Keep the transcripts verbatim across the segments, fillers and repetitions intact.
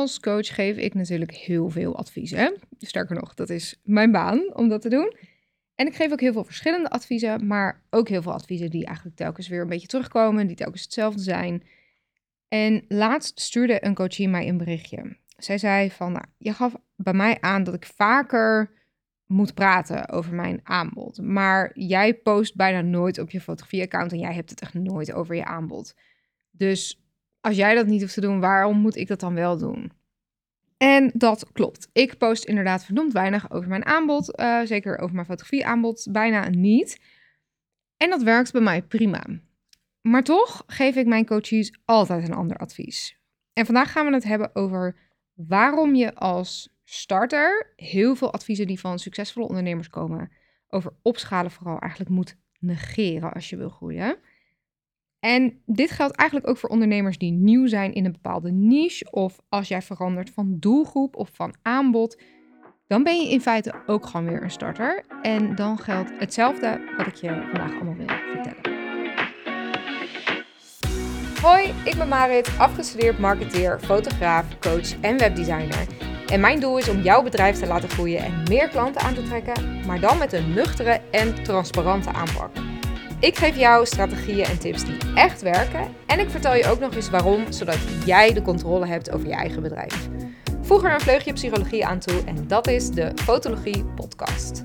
als coach geef ik natuurlijk heel veel adviezen. Sterker nog, dat is mijn baan om dat te doen. En ik geef ook heel veel verschillende adviezen, maar ook heel veel adviezen die eigenlijk telkens weer een beetje terugkomen, die telkens hetzelfde zijn. En laatst stuurde een coachie mij een berichtje. Zij zei van, nou, je gaf bij mij aan dat ik vaker moet praten over mijn aanbod. Maar jij post bijna nooit op je fotografie-account en jij hebt het echt nooit over je aanbod. Dus als jij dat niet hoeft te doen, waarom moet ik dat dan wel doen? En dat klopt. Ik post inderdaad verdomd weinig over mijn aanbod. Uh, zeker over mijn fotografie-aanbod bijna niet. En dat werkt bij mij prima. Maar toch geef ik mijn coaches altijd een ander advies. En vandaag gaan we het hebben over waarom je als starter heel veel adviezen die van succesvolle ondernemers komen over opschalen vooral eigenlijk moet negeren als je wil groeien. En dit geldt eigenlijk ook voor ondernemers die nieuw zijn in een bepaalde niche of als jij verandert van doelgroep of van aanbod, dan ben je in feite ook gewoon weer een starter. En dan geldt hetzelfde wat ik je vandaag allemaal wil vertellen. Hoi, ik ben Marit, afgestudeerd marketeer, fotograaf, coach en webdesigner. En mijn doel is om jouw bedrijf te laten groeien en meer klanten aan te trekken, maar dan met een nuchtere en transparante aanpak. Ik geef jou strategieën en tips die echt werken en ik vertel je ook nog eens waarom, zodat jij de controle hebt over je eigen bedrijf. Voeg er een vleugje psychologie aan toe en dat is de Fotologie Podcast.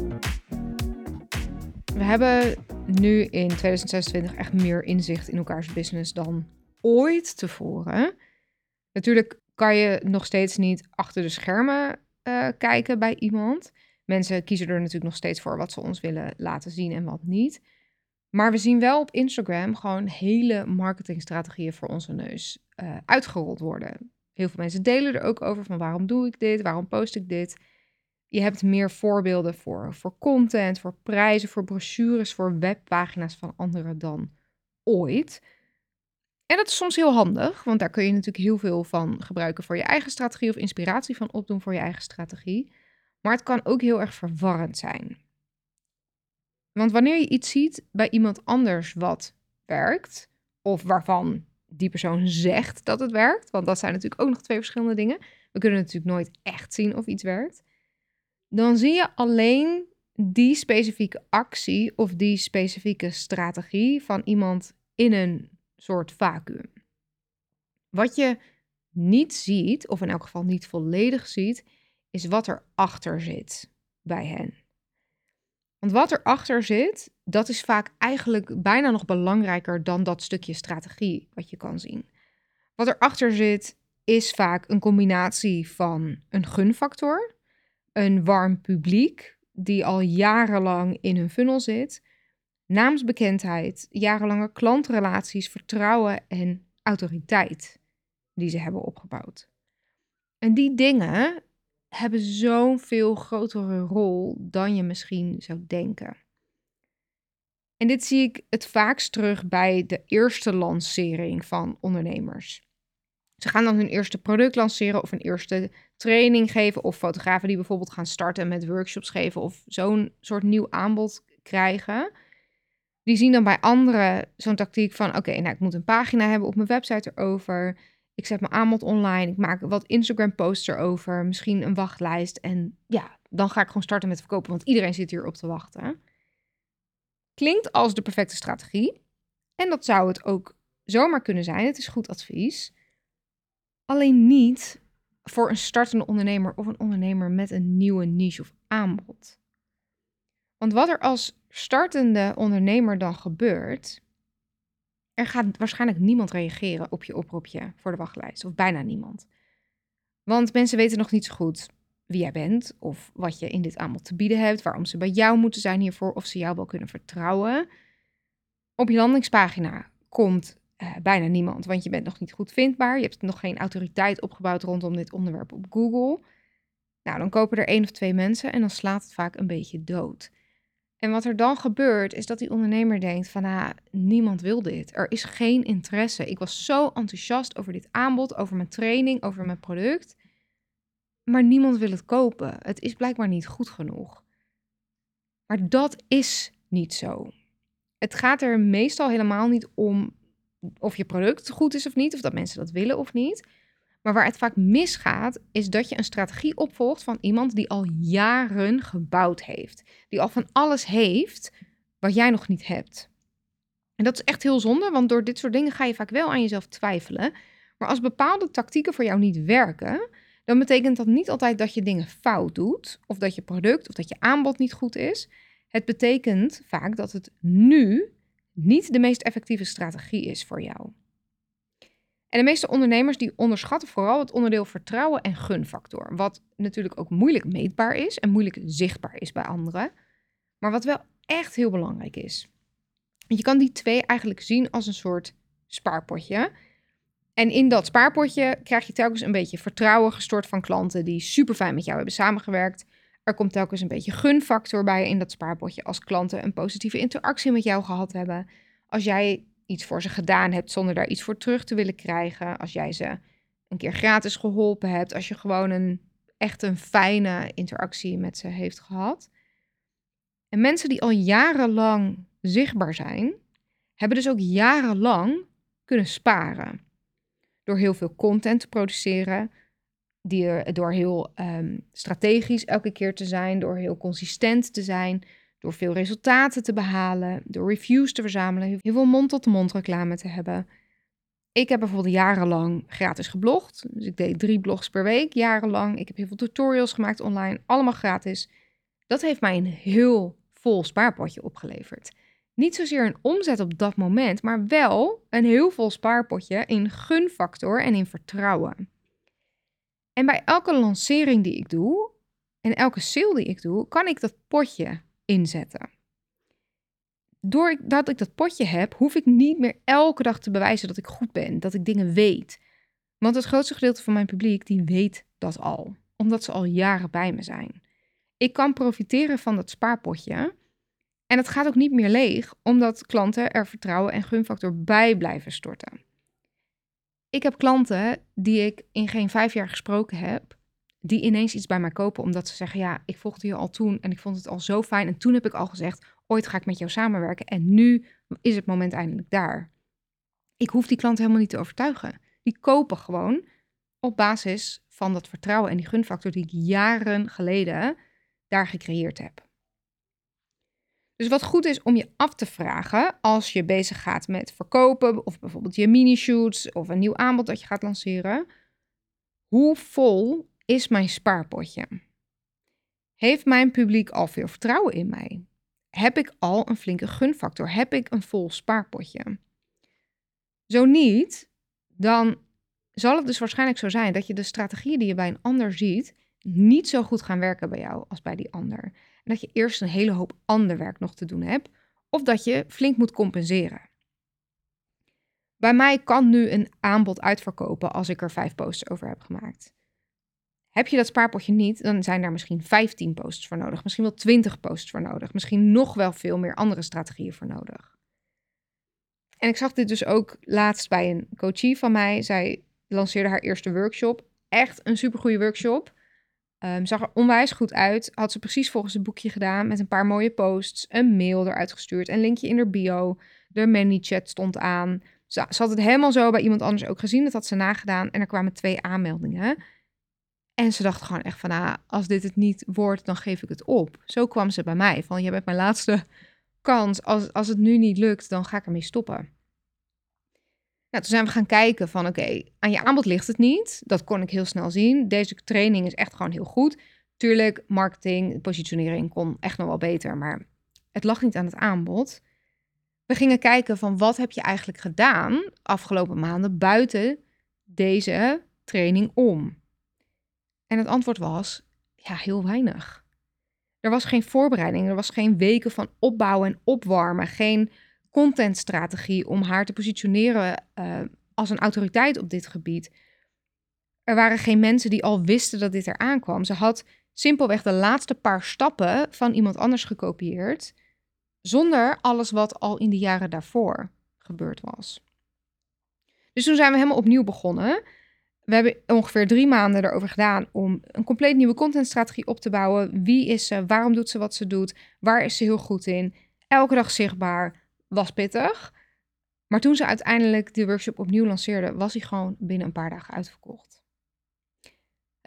We hebben nu in tweeduizend zesentwintig echt meer inzicht in elkaars business dan ooit tevoren. Natuurlijk kan je nog steeds niet achter de schermen uh, kijken bij iemand. Mensen kiezen er natuurlijk nog steeds voor wat ze ons willen laten zien en wat niet. Maar we zien wel op Instagram gewoon hele marketingstrategieën voor onze neus uh, uitgerold worden. Heel veel mensen delen er ook over van waarom doe ik dit, waarom post ik dit. Je hebt meer voorbeelden voor, voor content, voor prijzen, voor brochures, voor webpagina's van anderen dan ooit. En dat is soms heel handig, want daar kun je natuurlijk heel veel van gebruiken voor je eigen strategie of inspiratie van opdoen voor je eigen strategie. Maar het kan ook heel erg verwarrend zijn. Want wanneer je iets ziet bij iemand anders wat werkt, of waarvan die persoon zegt dat het werkt, want dat zijn natuurlijk ook nog twee verschillende dingen. We kunnen natuurlijk nooit echt zien of iets werkt. Dan zie je alleen die specifieke actie of die specifieke strategie van iemand in een soort vacuüm. Wat je niet ziet, of in elk geval niet volledig ziet, is wat erachter zit bij hen. Want wat erachter zit, dat is vaak eigenlijk bijna nog belangrijker dan dat stukje strategie wat je kan zien. Wat erachter zit, is vaak een combinatie van een gunfactor, een warm publiek die al jarenlang in hun funnel zit, naamsbekendheid, jarenlange klantrelaties, vertrouwen en autoriteit die ze hebben opgebouwd. En die dingen hebben zo'n veel grotere rol dan je misschien zou denken. En dit zie ik het vaakst terug bij de eerste lancering van ondernemers. Ze gaan dan hun eerste product lanceren of een eerste training geven of fotografen die bijvoorbeeld gaan starten met workshops geven of zo'n soort nieuw aanbod krijgen. Die zien dan bij anderen zo'n tactiek van oké, okay, nou ik moet een pagina hebben op mijn website erover. Ik zet mijn aanbod online, ik maak wat Instagram posts erover, misschien een wachtlijst en ja, dan ga ik gewoon starten met verkopen, want iedereen zit hier op te wachten. Klinkt als de perfecte strategie en dat zou het ook zomaar kunnen zijn, het is goed advies. Alleen niet voor een startende ondernemer of een ondernemer met een nieuwe niche of aanbod. Want wat er als startende ondernemer dan gebeurt, er gaat waarschijnlijk niemand reageren op je oproepje voor de wachtlijst. Of bijna niemand. Want mensen weten nog niet zo goed wie jij bent of wat je in dit aanbod te bieden hebt, waarom ze bij jou moeten zijn hiervoor, of ze jou wel kunnen vertrouwen. Op je landingspagina komt uh, bijna niemand, want je bent nog niet goed vindbaar. Je hebt nog geen autoriteit opgebouwd rondom dit onderwerp op Google. Nou, dan kopen er één of twee mensen en dan slaat het vaak een beetje dood. En wat er dan gebeurt, is dat die ondernemer denkt van, ah, niemand wil dit. Er is geen interesse. Ik was zo enthousiast over dit aanbod, over mijn training, over mijn product. Maar niemand wil het kopen. Het is blijkbaar niet goed genoeg. Maar dat is niet zo. Het gaat er meestal helemaal niet om of je product goed is of niet, of dat mensen dat willen of niet. Maar waar het vaak misgaat, is dat je een strategie opvolgt van iemand die al jaren gebouwd heeft. Die al van alles heeft wat jij nog niet hebt. En dat is echt heel zonde, want door dit soort dingen ga je vaak wel aan jezelf twijfelen. Maar als bepaalde tactieken voor jou niet werken, dan betekent dat niet altijd dat je dingen fout doet, of dat je product of dat je aanbod niet goed is. Het betekent vaak dat het nu niet de meest effectieve strategie is voor jou. En de meeste ondernemers die onderschatten vooral het onderdeel vertrouwen en gunfactor. Wat natuurlijk ook moeilijk meetbaar is en moeilijk zichtbaar is bij anderen. Maar wat wel echt heel belangrijk is. Je kan die twee eigenlijk zien als een soort spaarpotje. En in dat spaarpotje krijg je telkens een beetje vertrouwen gestort van klanten die super fijn met jou hebben samengewerkt. Er komt telkens een beetje gunfactor bij in dat spaarpotje als klanten een positieve interactie met jou gehad hebben. Als jij iets voor ze gedaan hebt zonder daar iets voor terug te willen krijgen. Als jij ze een keer gratis geholpen hebt. Als je gewoon een echt een fijne interactie met ze heeft gehad. En mensen die al jarenlang zichtbaar zijn, hebben dus ook jarenlang kunnen sparen. Door heel veel content te produceren, die er, door heel um, strategisch elke keer te zijn, door heel consistent te zijn, door veel resultaten te behalen, door reviews te verzamelen, heel veel mond-tot-mond reclame te hebben. Ik heb bijvoorbeeld jarenlang gratis geblogd. Dus ik deed drie blogs per week, jarenlang. Ik heb heel veel tutorials gemaakt online, allemaal gratis. Dat heeft mij een heel vol spaarpotje opgeleverd. Niet zozeer een omzet op dat moment, maar wel een heel vol spaarpotje in gunfactor en in vertrouwen. En bij elke lancering die ik doe en elke sale die ik doe, kan ik dat potje inzetten. Doordat ik dat potje heb, hoef ik niet meer elke dag te bewijzen dat ik goed ben, dat ik dingen weet. Want het grootste gedeelte van mijn publiek, die weet dat al, omdat ze al jaren bij me zijn. Ik kan profiteren van dat spaarpotje en het gaat ook niet meer leeg, omdat klanten er vertrouwen en gunfactor bij blijven storten. Ik heb klanten die ik in geen vijf jaar gesproken heb, die ineens iets bij mij kopen omdat ze zeggen, ja, ik volgde je al toen en ik vond het al zo fijn. En toen heb ik al gezegd, ooit ga ik met jou samenwerken en nu is het moment eindelijk daar. Ik hoef die klanten helemaal niet te overtuigen. Die kopen gewoon op basis van dat vertrouwen en die gunfactor die ik jaren geleden daar gecreëerd heb. Dus wat goed is om je af te vragen als je bezig gaat met verkopen of bijvoorbeeld je mini-shoots of een nieuw aanbod dat je gaat lanceren. Hoe vol is mijn spaarpotje? Heeft mijn publiek al veel vertrouwen in mij? Heb ik al een flinke gunfactor? Heb ik een vol spaarpotje? Zo niet, dan zal het dus waarschijnlijk zo zijn dat je de strategieën die je bij een ander ziet niet zo goed gaan werken bij jou als bij die ander. En dat je eerst een hele hoop ander werk nog te doen hebt of dat je flink moet compenseren. Bij mij kan nu een aanbod uitverkopen als ik er vijf posts over heb gemaakt. Heb je dat spaarpotje niet, dan zijn daar misschien vijftien posts voor nodig. Misschien wel twintig posts voor nodig. Misschien nog wel veel meer andere strategieën voor nodig. En ik zag dit dus ook laatst bij een coachie van mij. Zij lanceerde haar eerste workshop. Echt een supergoeie workshop. Um, zag er onwijs goed uit. Had ze precies volgens het boekje gedaan met een paar mooie posts. Een mail eruit gestuurd. Een linkje in haar bio. De ManyChat stond aan. Ze, ze had het helemaal zo bij iemand anders ook gezien. Dat had ze nagedaan. En er kwamen twee aanmeldingen. En ze dacht gewoon echt van, ah, als dit het niet wordt, dan geef ik het op. Zo kwam ze bij mij. Van, je bent mijn laatste kans. Als, als het nu niet lukt, dan ga ik ermee stoppen. Nou, toen zijn we gaan kijken van, oké, okay, aan je aanbod ligt het niet. Dat kon ik heel snel zien. Deze training is echt gewoon heel goed. Tuurlijk, marketing, positionering kon echt nog wel beter. Maar het lag niet aan het aanbod. We gingen kijken van, wat heb je eigenlijk gedaan afgelopen maanden buiten deze training om? En het antwoord was, ja, heel weinig. Er was geen voorbereiding, er was geen weken van opbouwen en opwarmen, geen contentstrategie om haar te positioneren uh, als een autoriteit op dit gebied. Er waren geen mensen die al wisten dat dit eraan kwam. Ze had simpelweg de laatste paar stappen van iemand anders gekopieerd, zonder alles wat al in de jaren daarvoor gebeurd was. Dus toen zijn we helemaal opnieuw begonnen. We hebben ongeveer drie maanden erover gedaan om een compleet nieuwe contentstrategie op te bouwen. Wie is ze? Waarom doet ze wat ze doet? Waar is ze heel goed in? Elke dag zichtbaar. Was pittig. Maar toen ze uiteindelijk de workshop opnieuw lanceerde, was hij gewoon binnen een paar dagen uitverkocht.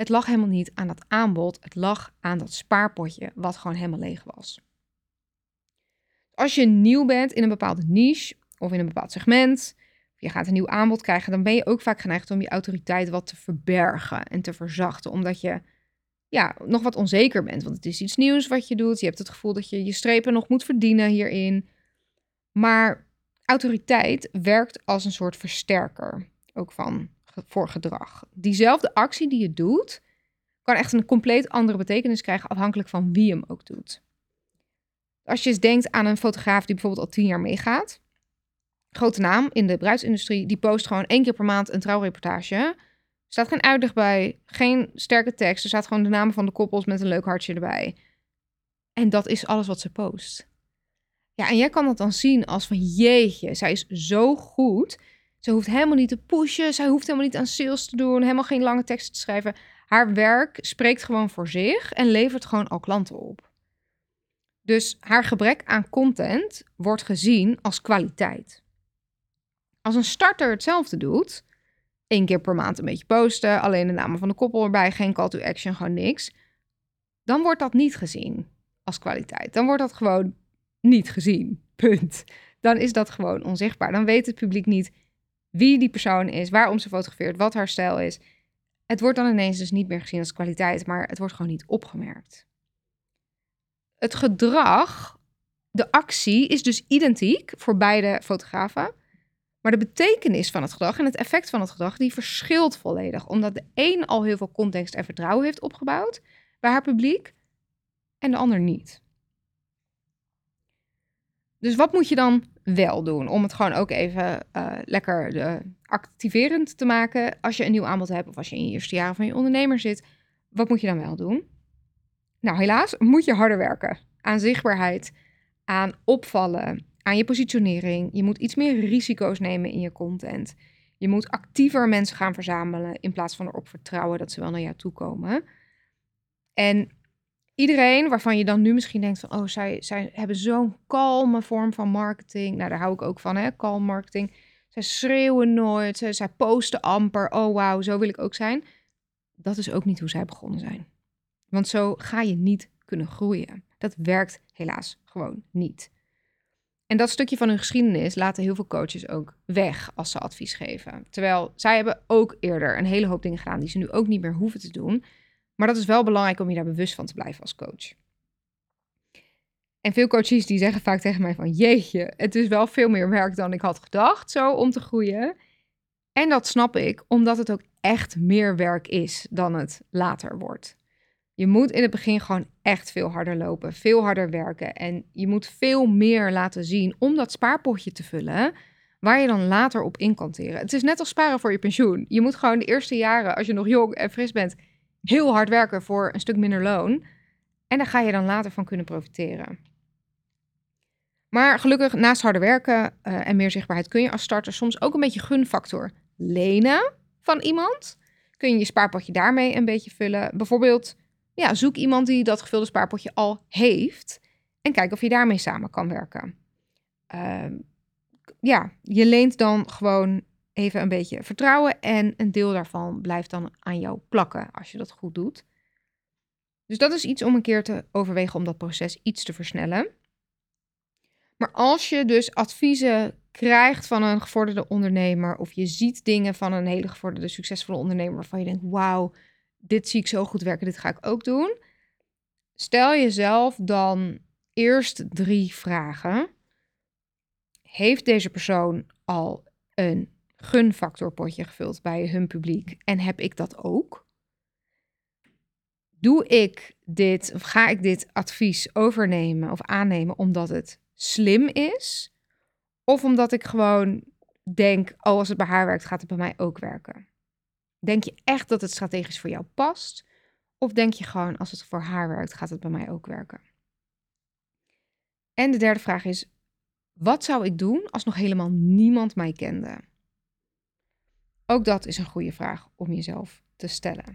Het lag helemaal niet aan dat aanbod. Het lag aan dat spaarpotje wat gewoon helemaal leeg was. Als je nieuw bent in een bepaalde niche of in een bepaald segment, of je gaat een nieuw aanbod krijgen, dan ben je ook vaak geneigd om je autoriteit wat te verbergen en te verzachten. Omdat je ja, nog wat onzeker bent. Want het is iets nieuws wat je doet. Je hebt het gevoel dat je je strepen nog moet verdienen hierin. Maar autoriteit werkt als een soort versterker. Ook van voor gedrag. Diezelfde actie die je doet, kan echt een compleet andere betekenis krijgen afhankelijk van wie hem ook doet. Als je eens denkt aan een fotograaf die bijvoorbeeld al tien jaar meegaat. Grote naam in de bruidsindustrie. Die post gewoon één keer per maand een trouwreportage. Er staat geen uitleg bij. Geen sterke tekst. Er staat gewoon de namen van de koppels met een leuk hartje erbij. En dat is alles wat ze post. Ja, en jij kan dat dan zien als van jeetje, zij is zo goed. Ze hoeft helemaal niet te pushen. Zij hoeft helemaal niet aan sales te doen. Helemaal geen lange teksten te schrijven. Haar werk spreekt gewoon voor zich en levert gewoon al klanten op. Dus haar gebrek aan content wordt gezien als kwaliteit. Als een starter hetzelfde doet, één keer per maand een beetje posten, alleen de namen van de koppel erbij, geen call to action, gewoon niks, dan wordt dat niet gezien als kwaliteit. Dan wordt dat gewoon niet gezien, punt. Dan is dat gewoon onzichtbaar. Dan weet het publiek niet wie die persoon is, waarom ze fotografeert, wat haar stijl is. Het wordt dan ineens dus niet meer gezien als kwaliteit, maar het wordt gewoon niet opgemerkt. Het gedrag, de actie, is dus identiek voor beide fotografen. Maar de betekenis van het gedrag en het effect van het gedrag, die verschilt volledig. Omdat de een al heel veel context en vertrouwen heeft opgebouwd bij haar publiek en de ander niet. Dus wat moet je dan wel doen om het gewoon ook even uh, lekker uh, activerend te maken als je een nieuw aanbod hebt of als je in je eerste jaren van je ondernemer zit? Wat moet je dan wel doen? Nou, helaas moet je harder werken aan zichtbaarheid, aan opvallen, aan je positionering. Je moet iets meer risico's nemen in je content. Je moet actiever mensen gaan verzamelen in plaats van erop vertrouwen dat ze wel naar jou toe komen. En iedereen waarvan je dan nu misschien denkt van, oh, zij, zij hebben zo'n kalme vorm van marketing. Nou, daar hou ik ook van, hè, kalm marketing. Zij schreeuwen nooit, zij, zij posten amper. Oh, wauw, zo wil ik ook zijn. Dat is ook niet hoe zij begonnen zijn. Want zo ga je niet kunnen groeien. Dat werkt helaas gewoon niet. En dat stukje van hun geschiedenis laten heel veel coaches ook weg als ze advies geven. Terwijl zij hebben ook eerder een hele hoop dingen gedaan die ze nu ook niet meer hoeven te doen. Maar dat is wel belangrijk om je daar bewust van te blijven als coach. En veel coaches die zeggen vaak tegen mij van, jeetje, het is wel veel meer werk dan ik had gedacht zo om te groeien. En dat snap ik, omdat het ook echt meer werk is dan het later wordt. Je moet in het begin gewoon echt veel harder lopen, veel harder werken. En je moet veel meer laten zien om dat spaarpotje te vullen, waar je dan later op in kan teren. Het is net als sparen voor je pensioen. Je moet gewoon de eerste jaren, als je nog jong en fris bent, heel hard werken voor een stuk minder loon. En daar ga je dan later van kunnen profiteren. Maar gelukkig, naast harder werken uh, en meer zichtbaarheid, kun je als starter soms ook een beetje gunfactor lenen van iemand. Kun je je spaarpotje daarmee een beetje vullen. Bijvoorbeeld, ja, zoek iemand die dat gevulde spaarpotje al heeft en kijk of je daarmee samen kan werken. Uh, ja, je leent dan gewoon even een beetje vertrouwen en een deel daarvan blijft dan aan jou plakken als je dat goed doet. Dus dat is iets om een keer te overwegen om dat proces iets te versnellen. Maar als je dus adviezen krijgt van een gevorderde ondernemer of je ziet dingen van een hele gevorderde, succesvolle ondernemer waarvan je denkt, wauw, dit zie ik zo goed werken, dit ga ik ook doen. Stel jezelf dan eerst drie vragen. Heeft deze persoon al een gunfactorpotje gevuld bij hun publiek en heb ik dat ook? Doe ik dit of ga ik dit advies overnemen of aannemen omdat het slim is? Of omdat ik gewoon denk, oh, als het bij haar werkt, gaat het bij mij ook werken? Denk je echt dat het strategisch voor jou past? Of denk je gewoon, als het voor haar werkt, gaat het bij mij ook werken? En de derde vraag is, wat zou ik doen als nog helemaal niemand mij kende? Ook dat is een goede vraag om jezelf te stellen.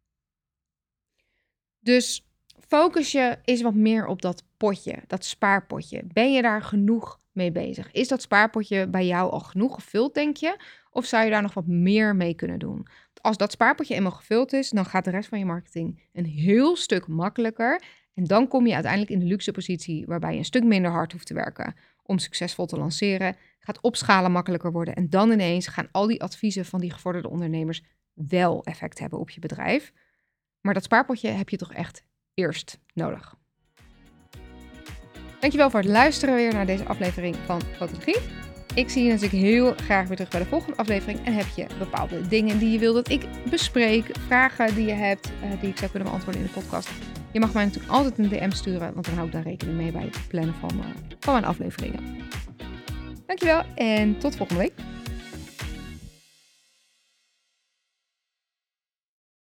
Dus focus je eens wat meer op dat potje, dat spaarpotje. Ben je daar genoeg mee bezig? Is dat spaarpotje bij jou al genoeg gevuld, denk je? Of zou je daar nog wat meer mee kunnen doen? Want als dat spaarpotje eenmaal gevuld is, dan gaat de rest van je marketing een heel stuk makkelijker. En dan kom je uiteindelijk in de luxe positie waarbij je een stuk minder hard hoeft te werken om succesvol te lanceren. Gaat opschalen makkelijker worden. En dan ineens gaan al die adviezen van die gevorderde ondernemers wel effect hebben op je bedrijf. Maar dat spaarpotje heb je toch echt eerst nodig. Dankjewel voor het luisteren weer naar deze aflevering van Fotologie. Ik zie je natuurlijk heel graag weer terug bij de volgende aflevering. En heb je bepaalde dingen die je wil dat ik bespreek, vragen die je hebt, uh, die ik zou kunnen beantwoorden in de podcast. Je mag mij natuurlijk altijd een D M sturen, want dan hou ik daar rekening mee bij het plannen van, uh, van mijn afleveringen. Dankjewel en tot volgende week.